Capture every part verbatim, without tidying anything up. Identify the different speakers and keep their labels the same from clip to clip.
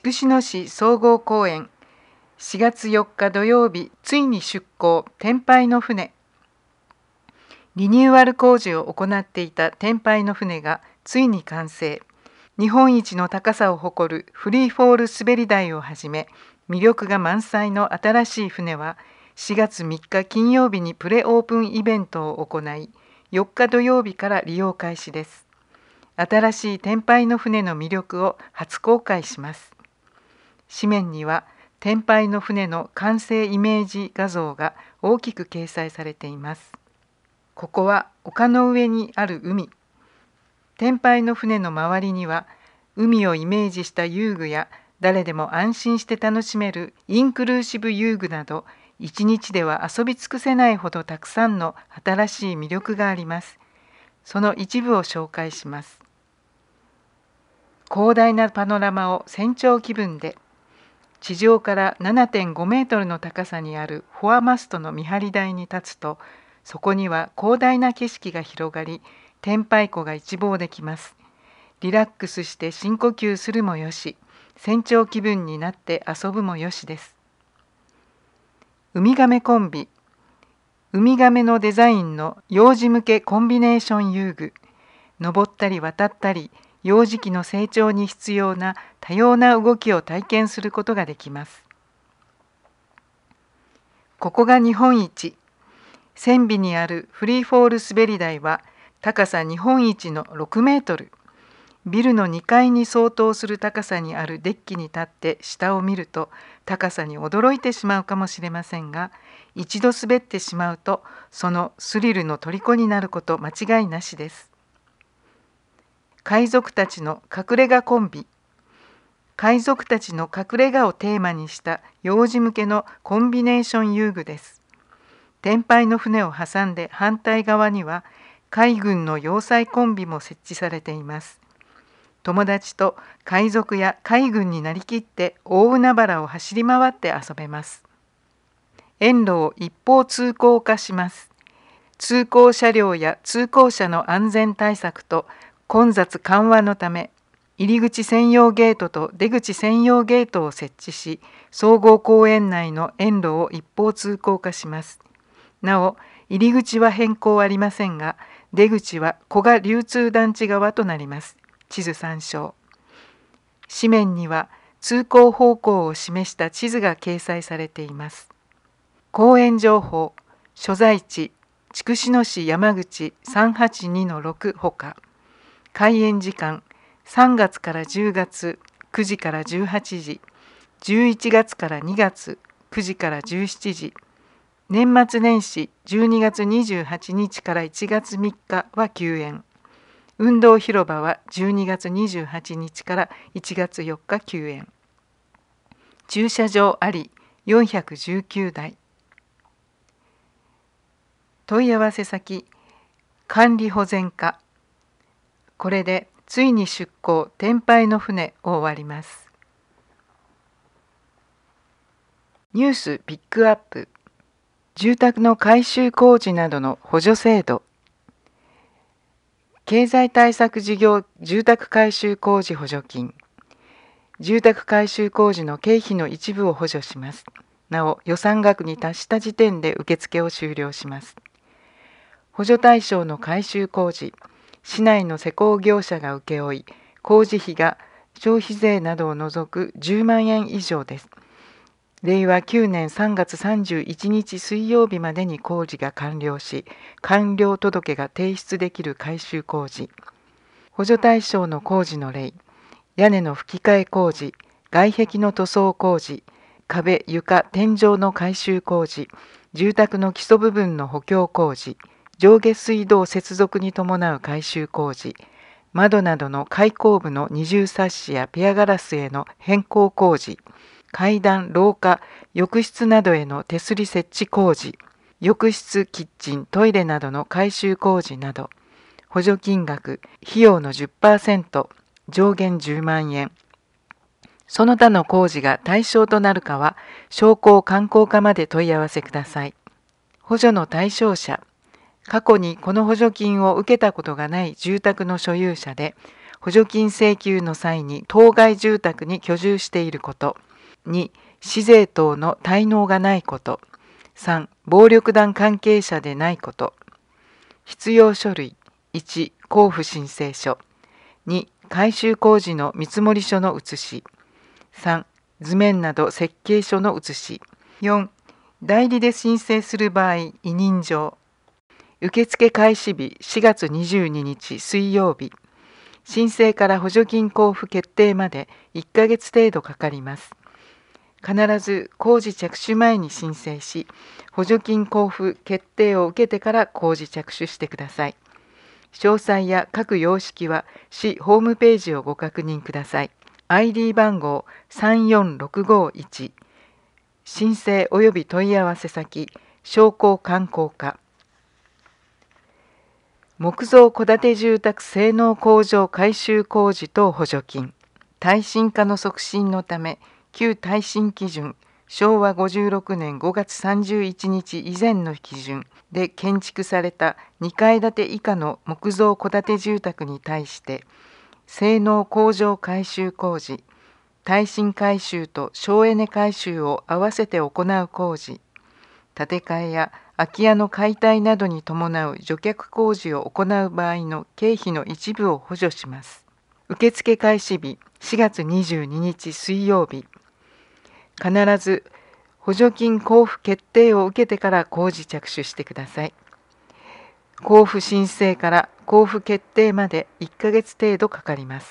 Speaker 1: 筑紫野市総合公園しがつよっか土曜日、ついに出港、天拝の船。リニューアル工事を行っていた天拝の船がついに完成。日本一の高さを誇るフリーフォール滑り台をはじめ、魅力が満載の新しい船は、しがつみっか金曜日にプレオープンイベントを行い、よっか土曜日から利用開始です。新しい天拝の船の魅力を初公開します。紙面には、天拝の船の完成イメージ画像が大きく掲載されています。ここは丘の上にある海。天拝の船の周りには、海をイメージした遊具や誰でも安心して楽しめるインクルーシブ遊具など、一日では遊び尽くせないほどたくさんの新しい魅力があります。その一部を紹介します。広大なパノラマを船長気分で、地上から ななてんご メートルの高さにあるフォアマストの見張り台に立つと、そこには広大な景色が広がり、天拝湖が一望できます。リラックスして深呼吸するもよし、船長気分になって遊ぶもよしです。ウミガメコンビ。ウミガメのデザインの幼児向けコンビネーション遊具。登ったり渡ったり、幼児期の成長に必要な多様な動きを体験することができます。ここが日本一。船尾にあるフリーフォール滑り台は高さ日本一のろくメートル。ビルのにかいに相当する高さにあるデッキに立って下を見ると高さに驚いてしまうかもしれませんが、一度滑ってしまうとそのスリルの虜になること間違いなしです。海賊たちの隠れ家コンビ。海賊たちの隠れ家をテーマにした幼児向けのコンビネーション遊具です。天拝の船を挟んで反対側には海軍の要塞コンビも設置されています。友達と海賊や海軍になりきって大海原を走り回って遊べます。沿路を一方通行化します。通行車両や通行者の安全対策と混雑緩和のため、入り口専用ゲートと出口専用ゲートを設置し、総合公園内の沿路を一方通行化します。なお、入り口は変更ありませんが、出口は古賀流通団地側となります。地図参照。紙面には通行方向を示した地図が掲載されています。公園情報、所在地、筑紫野市山口さんはちにのろくほか、開園時間、さんがつからじゅうがつくじからじゅうはちじ、じゅういちがつからにがつくじからじゅうしちじ、年末年始じゅうにがつにじゅうはちにちからいちがつみっかは休園。運動広場はじゅうにがつにじゅうはちにちからいちがつよっか休園。駐車場ありよんひゃくじゅうきゅうだい。問い合わせ先、管理保全課。これでついに出港天拝の船を終わります。ニュースピックアップ。住宅の改修工事などの補助制度。経済対策事業住宅改修工事補助金。住宅改修工事の経費の一部を補助します。なお、予算額に達した時点で受付を終了します。補助対象の改修工事。市内の施工業者が請け負い、工事費が消費税などを除くじゅうまんえん以上です。れいわきゅうねんさんがつさんじゅういちにち水曜日までに工事が完了し、完了届が提出できる改修工事。補助対象の工事の例、屋根の吹き替え工事、外壁の塗装工事、壁、床、天井の改修工事、住宅の基礎部分の補強工事、上下水道接続に伴う改修工事、窓などの開口部の二重サッシやペアガラスへの変更工事、階段、廊下、浴室などへの手すり設置工事、浴室、キッチン、トイレなどの改修工事など、補助金額、費用の じゅっパーセント、上限じゅうまんえん。その他の工事が対象となるかは、商工観光課まで問い合わせください。補助の対象者。過去にこの補助金を受けたことがない住宅の所有者で、 補助金請求の際に当該住宅に居住していること。に、市税等の滞納がないこと。さん、暴力団関係者でないこと。必要書類。いち、交付申請書。に、改修工事の見積書の写し。さん、図面など設計書の写し。よん、代理で申請する場合、委任状。受付開始日しがつにじゅうににち水曜日。申請から補助金交付決定までいっかげつ程度かかります。必ず工事着手前に申請し、補助金交付決定を受けてから工事着手してください。詳細や各様式は市ホームページをご確認ください。アイディー 番号さんよんろくごいち、申請及び問い合わせ先、商工観光課。木造戸建て住宅性能向上改修工事等補助金。耐震化の促進のため、旧耐震基準、しょうわごじゅうろくねんごがつさんじゅういちにち以前の基準で建築されたにかい建て以下の木造戸建て住宅に対して、性能向上改修工事、耐震改修と省エネ改修を合わせて行う工事、建て替えや空き家の解体などに伴う除却工事を行う場合の経費の一部を補助します。受付開始日しがつにじゅうににち水曜日。必ず補助金交付決定を受けてから工事着手してください。交付申請から交付決定までいっかげつ程度かかります。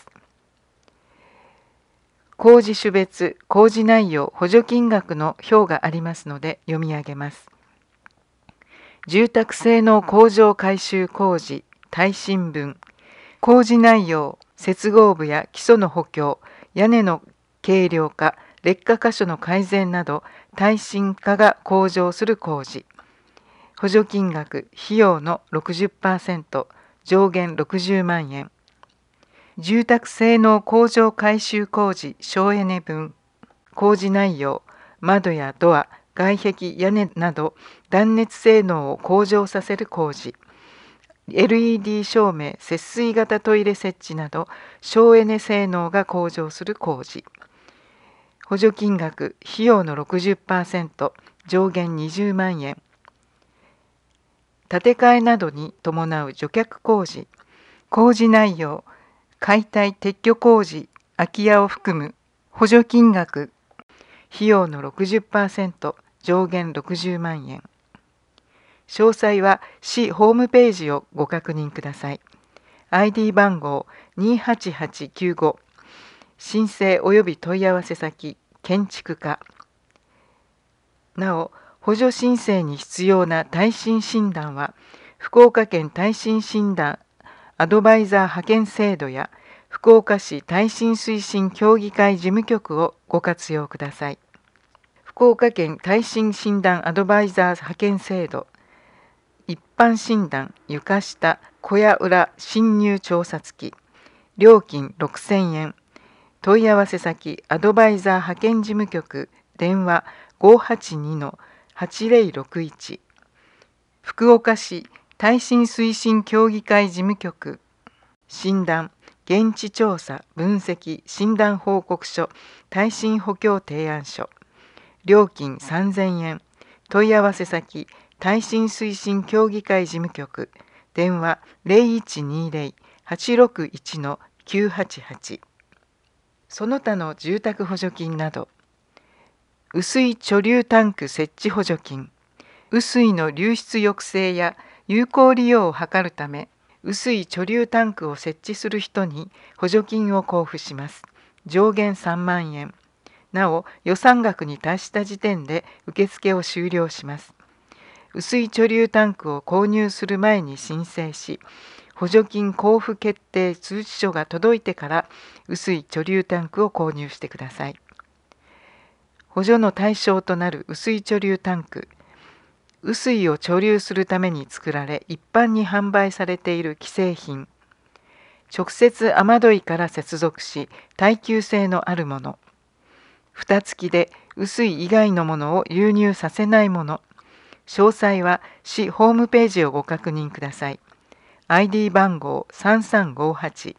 Speaker 1: 工事種別、工事内容、補助金額の表がありますので読み上げます。住宅性能向上改修工事、耐震分。工事内容、接合部や基礎の補強、屋根の軽量化、劣化箇所の改善など耐震化が向上する工事。補助金額、費用の ろくじゅっパーセント、上限ろくじゅうまんえん。住宅性能向上改修工事省エネ分。工事内容、窓やドア、外壁、屋根など断熱性能を向上させる工事。エルイーディー 照明、節水型トイレ設置など省エネ性能が向上する工事。補助金額、費用の ろくじゅっパーセント、上限にじゅうまんえん。建て替えなどに伴う除却工事。工事内容、解体撤去工事、空き家を含む補助金額、費用の ろくじゅっパーセント、上限ろくじゅうまんえん。詳細は市ホームページをご確認ください。アイディー 番号にはちはちきゅうご、申請及び問い合わせ先、建築課。なお、補助申請に必要な耐震診断は、福岡県耐震診断アドバイザー派遣制度や福岡市耐震推進協議会事務局をご活用ください。福岡県耐震診断アドバイザー派遣制度、一般診断床下小屋裏侵入調査付き、料金ろくせんえん。問い合わせ先アドバイザー派遣事務局、電話 ごはちにのはちぜろろくいち。福岡市耐震推進協議会事務局、診断、現地調査、分析、診断報告書、耐震補強提案書。料金さんぜんえん。問い合わせ先、耐震推進協議会事務局、電話 ゼロいちにゼロ はちろくいちのきゅうはちはち。その他の住宅補助金など、雨水貯留タンク設置補助金、雨水の流出抑制や有効利用を図るため、雨水貯留タンクを設置する人に補助金を交付します。上限さんまんえん。なお、予算額に達した時点で受付を終了します。雨水貯留タンクを購入する前に申請し、補助金交付決定通知書が届いてから雨水貯留タンクを購入してください。補助の対象となる雨水貯留タンク、雨水を貯留するために作られ一般に販売されている既製品、直接雨どいから接続し耐久性のあるもの、蓋付きで雨水以外のものを流入させないもの。詳細は市ホームページをご確認ください。アイディー 番号さんさんごはち、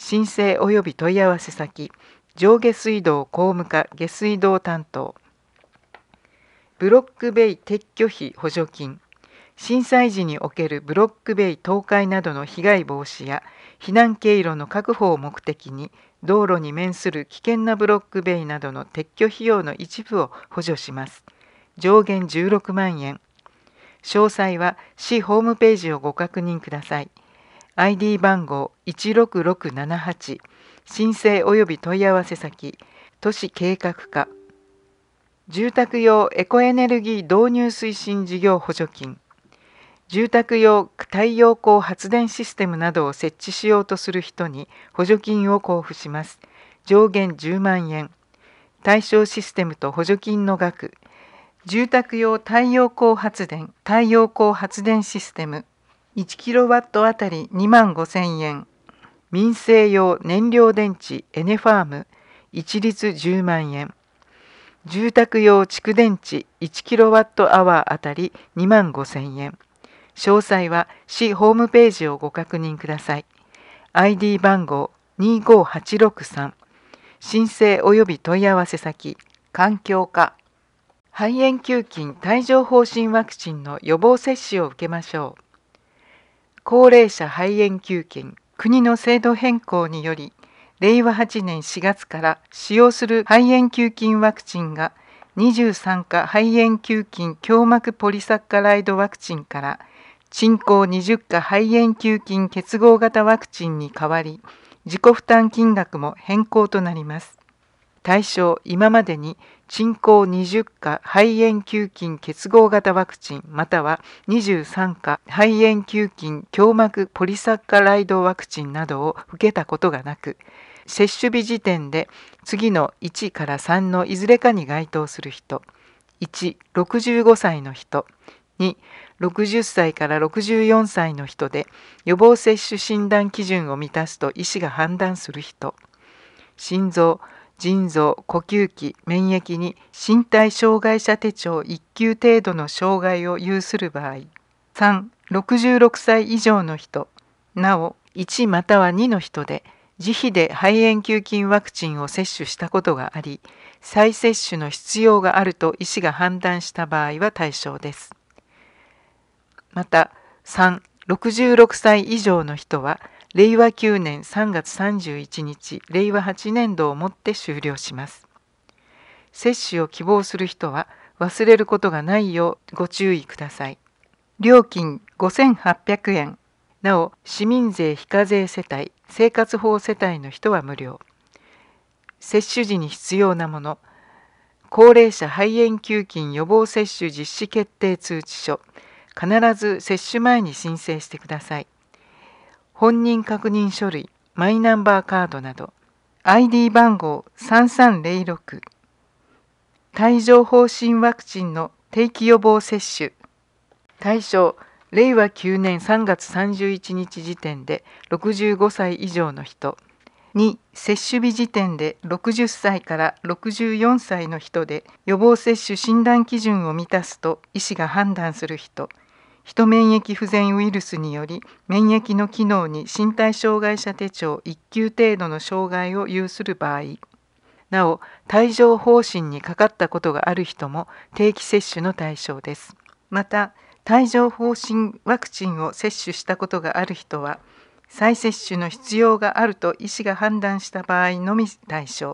Speaker 1: 申請及び問い合わせ先、上下水道公務課下水道担当。ブロック塀撤去費補助金。震災時におけるブロック塀倒壊などの被害防止や避難経路の確保を目的に、道路に面する危険なブロック塀などの撤去費用の一部を補助します。上限じゅうろくまんえん。詳細は市ホームページをご確認ください。アイディー 番号いちろくろくななはち、申請及び問い合わせ先、都市計画課。住宅用エコエネルギー導入推進事業補助金。住宅用太陽光発電システムなどを設置しようとする人に補助金を交付します。上限じゅうまんえん。対象システムと補助金の額。住宅用太陽光発電、太陽光発電システム。いちキロワット あたりにまんごせんえん。民生用燃料電池エネファーム一律じゅうまんえん。住宅用蓄電池いちキロワットアワー あたりにまんごせんえん。詳細は市ホームページをご確認ください。アイディー 番号にごはちろくさん。申請及び問い合わせ先、環境課。肺炎球菌帯状疱疹ワクチンの予防接種を受けましょう。高齢者肺炎球菌、国の制度変更により、れいわはちねんしがつから使用する肺炎球菌ワクチンがにじゅうさんか肺炎球菌胸膜ポリサッカライドワクチンから鎮行にじゅっか肺炎球菌結合型ワクチンに代わり、自己負担金額も変更となります。対象、今までに鎮行にじゅっか肺炎球菌結合型ワクチンまたはにじゅうさんか肺炎球菌胸膜ポリサッカライドワクチンなどを受けたことがなく、接種日時点で次のいちからさんのいずれかに該当する人、いち、ろくじゅうごさいの人、に、ろくじゅっさいからろくじゅうよんさいの人で予防接種診断基準を満たすと医師が判断する人、心臓、腎臓、呼吸器、免疫に身体障害者手帳いっ級程度の障害を有する場合、さん、ろくじゅうろくさい以上の人、なおいちまたはにの人で自費で肺炎球菌ワクチンを接種したことがあり、再接種の必要があると医師が判断した場合は対象です。また、さん、ろくじゅうろくさい以上の人は、れいわきゅうねんさんがつさんじゅういちにち、れいわはちねんどをもって終了します。接種を希望する人は、忘れることがないようご注意ください。料金ごせんはっぴゃくえん。なお、市民税非課税世帯、生活保護世帯の人は無料。接種時に必要なもの、高齢者肺炎球菌予防接種実施決定通知書、必ず接種前に申請してください。本人確認書類、マイナンバーカードなど、アイディー 番号さんさんぜろろく、帯状疱疹ワクチンの定期予防接種、対象、れいわきゅうねんさんがつさんじゅういちにち時点でろくじゅうごさい以上の人、に、接種日時点でろくじゅっさいからろくじゅうよんさいの人で予防接種診断基準を満たすと医師が判断する人、ヒト免疫不全ウイルスにより免疫の機能に身体障害者手帳いっ級程度の障害を有する場合、なお帯状疱疹にかかったことがある人も定期接種の対象です。また、帯状疱疹ワクチンを接種したことがある人は、再接種の必要があると医師が判断した場合のみ対象。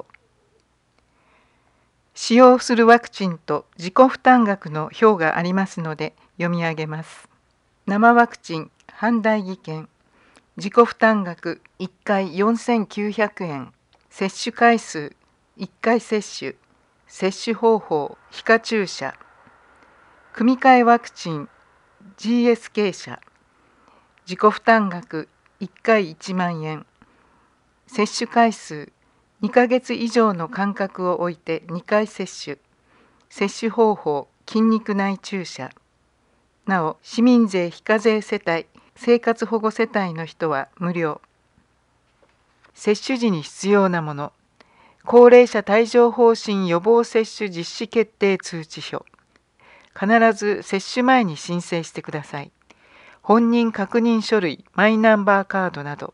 Speaker 1: 使用するワクチンと自己負担額の表がありますので読み上げます。生ワクチン判代技券、自己負担額いっかいよんせんきゅうひゃくえん、接種回数いっかい接種、接種方法皮下注射、組み換えワクチン ジーエスケー 社、自己負担額いっかいいちまんえん、接種回数にかげつ以上の間隔を置いてにかい接種、接種方法筋肉内注射。なお、市民税非課税世帯、生活保護世帯の人は無料。接種時に必要なもの、高齢者帯状疱疹予防接種実施決定通知書。必ず接種前に申請してください。本人確認書類、マイナンバーカードなど、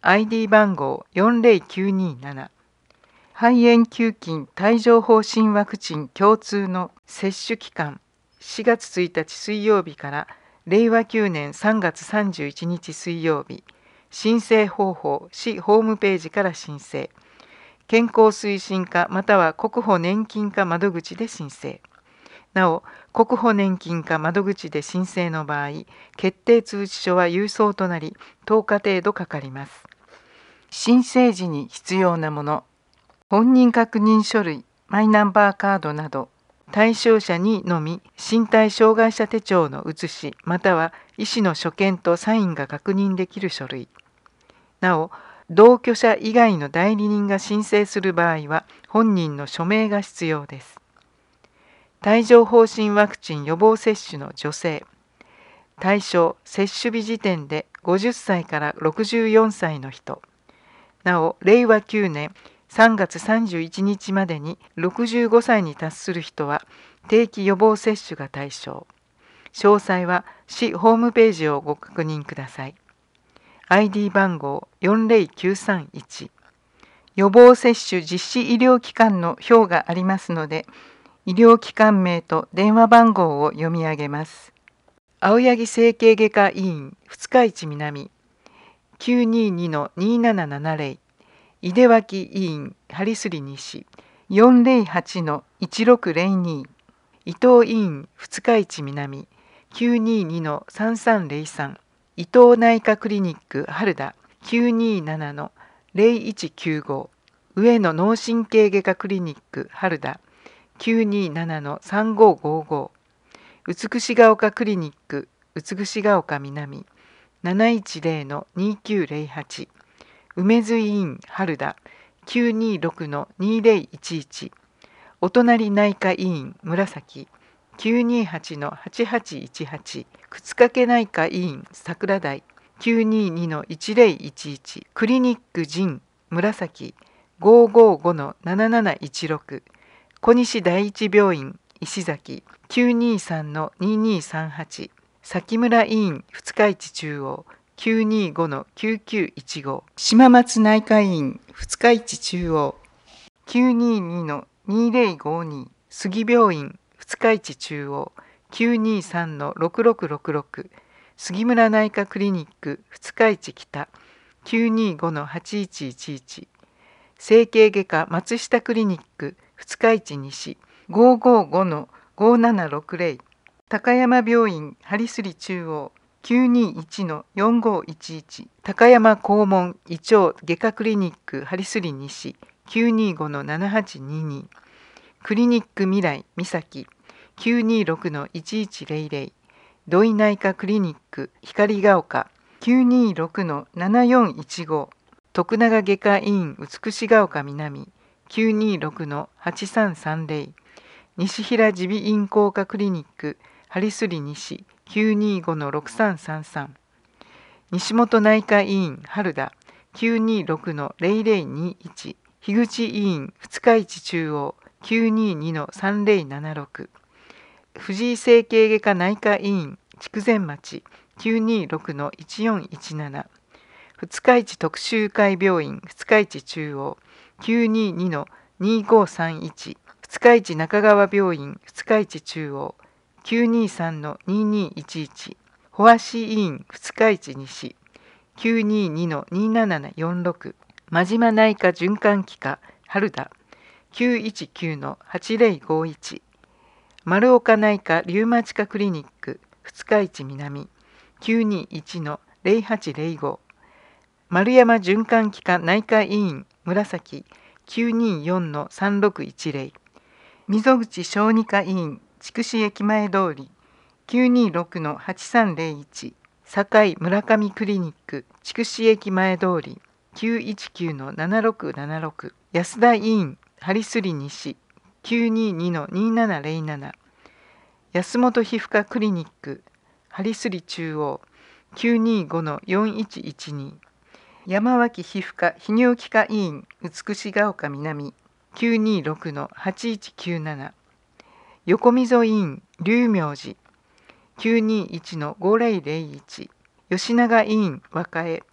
Speaker 1: アイディー 番号よんゼロきゅうにーなな。肺炎球菌帯状疱疹ワクチン共通の接種期間しがつついたち水曜日かられいわきゅうねんさんがつさんじゅういちにち水曜日。申請方法、市ホームページから申請。健康推進課または国保年金課窓口で申請。なお、国保年金課窓口で申請の場合、決定通知書は郵送となり、とおか程度かかります。申請時に必要なもの、本人確認書類、マイナンバーカードなど、対象者にのみ身体障害者手帳の写し、または医師の所見とサインが確認できる書類。なお、同居者以外の代理人が申請する場合は、本人の署名が必要です。帯状疱疹ワクチン予防接種の助成。対象、接種日時点でごじゅっさいからろくじゅうよんさいの人。なお、れいわきゅうねんさんがつさんじゅういちにちまでにろくじゅうごさいに達する人は、定期予防接種が対象。詳細は市ホームページをご確認ください。アイディー 番号よんゼロきゅうさんいち。予防接種実施医療機関の表がありますので、医療機関名と電話番号を読み上げます。青柳整形外科医院二日市南 きゅうにーにーにーななななゼロ、井出脇医院針摺西 よんゼロはちのいちろくゼロに、伊藤医院二日市南 きゅうにーにーのさんさんゼロさん、伊藤内科クリニック春田 きゅうにーななのゼロいちきゅうご、上野脳神経外科クリニック春田きゅうにーななのさんごごご、美しが丘クリニック美しが丘南 なないちゼロのにきゅうゼロはち、梅津医院春田 きゅうにーろくのにゼロいちいち、お隣内科医院紫 きゅうにーはちのはちはちいちはち、靴掛内科医院桜台 きゅうにーにーのいちゼロいちいち、クリニック神紫 ごごごのなななないちろく、小西第一病院石崎 きゅうにーさんのににーさんはち、崎村医院二日市中央 きゅうにーごのきゅうきゅういちご、島松内科医院二日市中央 きゅうにーにーのにゼロごに、杉病院二日市中央 きゅうにーさんのろくろくろくろく、杉村内科クリニック二日市北 きゅうにーごのはちいちいちいち、整形外科松下クリニック二日市西 ごごごのごななろくゼロ、高山病院針摺中央 きゅうにーいちのよんごいちいち、高山肛門胃腸外科クリニック針摺西 きゅうにーごのななはちにに、クリニック未来三崎 きゅうにーろくのいちいちゼロゼロ、土井内科クリニック光が丘 きゅうにーろくのななよんいちご、徳永外科医院美が丘南 きゅうにーろくのはちさんさんゼロ、西平耳鼻咽喉科クリニック針摺西 きゅうにーごのろくさんさんさん、西本内科医院春田 きゅうにーろくのゼロゼロにいち、樋口医院二日市中央 きゅうにーにのさんゼロななろく、藤井整形外科内科医院筑前町 きゅうにーろくのいちよんいちなな、二日市徳洲会病院二日市中央 きゅうにーにのにごさんいち、二日市中川病院二日市中央 きゅうにーさんのににいちいち、保芦医院二日市西 きゅうにーにのにななよんろく、真島内科循環器科春田 きゅういちきゅうのはちゼロごいち、丸岡内科リウマチ科クリニック二日市南 きゅうにーいちのゼロはちゼロご、丸山循環器科内科医院紫 きゅうにーよんのさんろくいちゼロ、溝口小児科医院筑紫駅前通り きゅうにーろくのはちさんゼロいち、堺村上クリニック筑紫駅前通り きゅういちきゅうのななろくななろく、安田医院針摺西 きゅうにーにのにななゼロなな、安本皮膚科クリニック針摺中央 きゅうにーごのよんいちいちに、山脇皮膚科泌尿器科医院美が丘南 きゅうにーろくのはちいちきゅうなな、横溝医院龍明寺 きゅうにーいちのごゼロゼロいち、吉永医院和歌江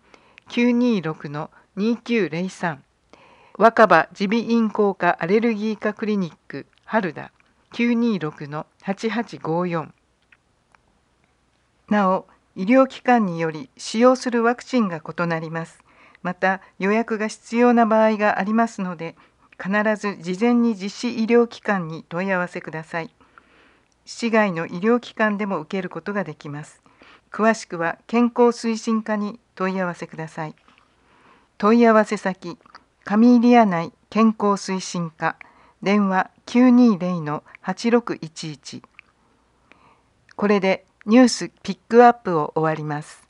Speaker 1: きゅうにろくのにきゅうぜろさん、若葉耳鼻咽喉科アレルギー科クリニック春田きゅうにろくのはちはちごよん。なお、医療機関により使用するワクチンが異なります。また、予約が必要な場合がありますので、必ず事前に実施医療機関に問い合わせください。市外の医療機関でも受けることができます。詳しくは健康推進課に問い合わせください。問い合わせ先、上入谷内健康推進課、電話きゅうにぜろのはちろくいちいち。これでニュースピックアップを終わります。